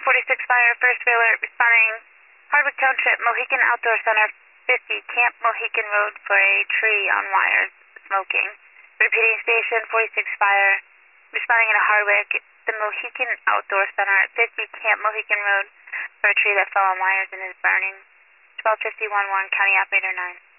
46 Fire, first whaler, responding Hardwick Township, Mohican Outdoor Center, 50, Camp Mohican Road for a tree on wires, smoking. Repeating station, 46 Fire, responding in a Hardwick, the Mohican Outdoor Center at 50, Camp Mohican Road for a tree that fell on wires and is burning. 1251-1, County Operator 9.